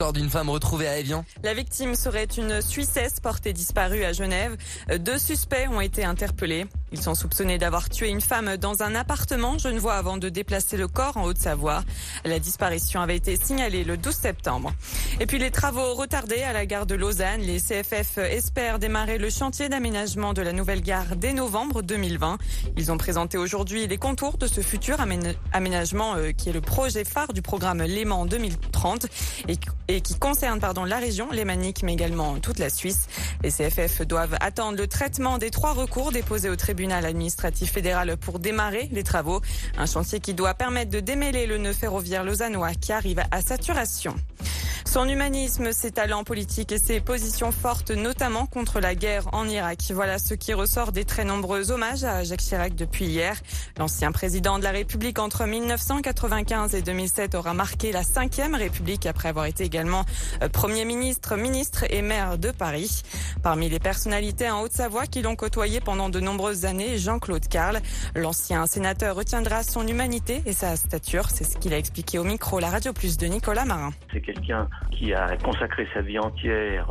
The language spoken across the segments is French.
Corps d'une femme retrouvée à Évian. La victime serait une Suissesse portée disparue à Genève. 2 suspects ont été interpellés. Ils sont soupçonnés d'avoir tué une femme dans un appartement genevois avant de déplacer le corps en Haute-Savoie. La disparition avait été signalée le 12 septembre. Et puis les travaux retardés à la gare de Lausanne. Les CFF espèrent démarrer le chantier d'aménagement de la nouvelle gare dès novembre 2020. Ils ont présenté aujourd'hui les contours de ce futur aménagement qui est le projet phare du programme Léman 2030 et qui concerne la région lémanique mais également toute la Suisse. Les CFF doivent attendre le traitement des 3 recours déposés au tribunal administratif fédéral pour démarrer les travaux. Un chantier qui doit permettre de démêler le nœud ferroviaire lausannois qui arrive à saturation. Son humanisme, ses talents politiques et ses positions fortes, notamment contre la guerre en Irak. Voilà ce qui ressort des très nombreux hommages à Jacques Chirac depuis hier. L'ancien président de la République entre 1995 et 2007 aura marqué la 5e République après avoir été également Premier ministre, ministre et maire de Paris. Parmi les personnalités en Haute-Savoie qui l'ont côtoyé pendant de nombreuses années, Jean-Claude Carle. L'ancien sénateur retiendra son humanité et sa stature. C'est ce qu'il a expliqué au micro La Radio Plus de Nicolas Marin. C'est quelqu'un qui a consacré sa vie entière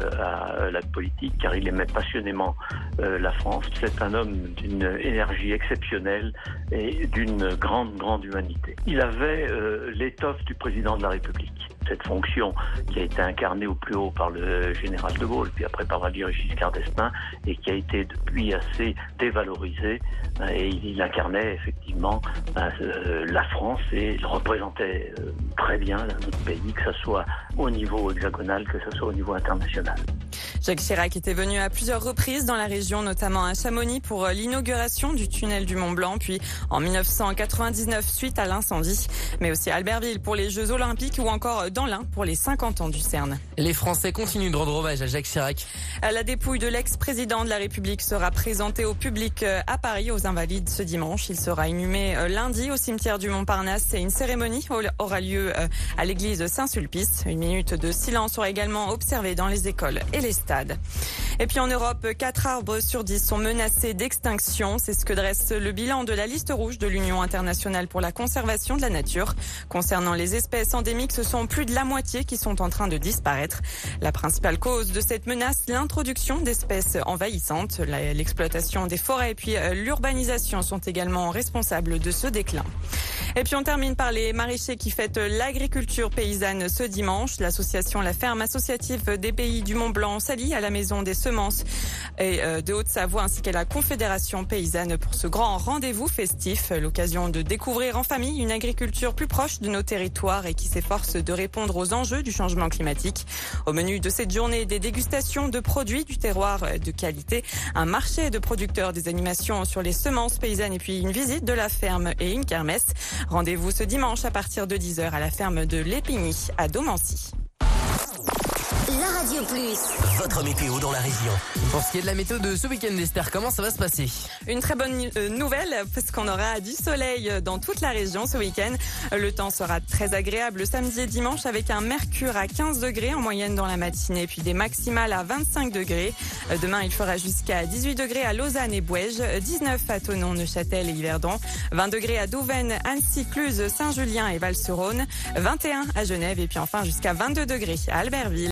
à la politique, car il aimait passionnément la France. C'est un homme d'une énergie exceptionnelle et d'une grande humanité. Il avait l'étoffe du président de la République. Cette fonction qui a été incarnée au plus haut par le général de Gaulle, puis après par Valéry Giscard d'Estaing, et qui a été depuis assez dévalorisée. Et il incarnait effectivement la France et il représentait très bien notre pays, que ce soit au niveau hexagonal, que ce soit au niveau international. Jacques Chirac était venu à plusieurs reprises dans la région, notamment à Chamonix pour l'inauguration du tunnel du Mont-Blanc, puis en 1999 suite à l'incendie, mais aussi à Albertville pour les Jeux Olympiques ou encore dans l'Ain pour les 50 ans du CERN. Les Français continuent de rendre hommage à Jacques Chirac. La dépouille de l'ex-président de la République sera présentée au public à Paris aux Invalides ce dimanche. Il sera inhumé lundi au cimetière du Montparnasse et une cérémonie aura lieu à l'église Saint-Sulpice. Une minute de silence sera également observée dans les écoles et les stades. Et puis en Europe, 4 arbres sur 10 sont menacés d'extinction. C'est ce que dresse le bilan de la liste rouge de l'Union internationale pour la conservation de la nature. Concernant les espèces endémiques, ce sont plus de la moitié qui sont en train de disparaître. La principale cause de cette menace, l'introduction d'espèces envahissantes. L'exploitation des forêts et puis l'urbanisation sont également responsables de ce déclin. Et puis on termine par les maraîchers qui fêtent l'agriculture paysanne ce dimanche. L'association La Ferme Associative des Pays du Mont-Blanc s'allie à la Maison des Semences et de Haute-Savoie ainsi qu'à la Confédération paysanne pour ce grand rendez-vous festif. L'occasion de découvrir en famille une agriculture plus proche de nos territoires et qui s'efforce de répondre aux enjeux du changement climatique. Au menu de cette journée, des dégustations de produits du terroir de qualité, un marché de producteurs, des animations sur les semences paysannes et puis une visite de la ferme et une kermesse. Rendez-vous ce dimanche à partir de 10h à la ferme de l'Épigny à Domancy. La Radio Plus. Votre météo dans la région. Pour ce qui est de la météo de ce week-end, Esther, comment ça va se passer? Une très bonne nouvelle parce qu'on aura du soleil dans toute la région ce week-end. Le temps sera très agréable samedi et dimanche avec un mercure à 15 degrés en moyenne dans la matinée puis des maximales à 25 degrés. Demain, il fera jusqu'à 18 degrés à Lausanne et Bouèges, 19 à Thonon, Neuchâtel et Yverdon, 20 degrés à Douvaine, Annecy, Cluse, Saint-Julien et Val-sur-Rhône, 21 à Genève et puis enfin jusqu'à 22 degrés à Albertville.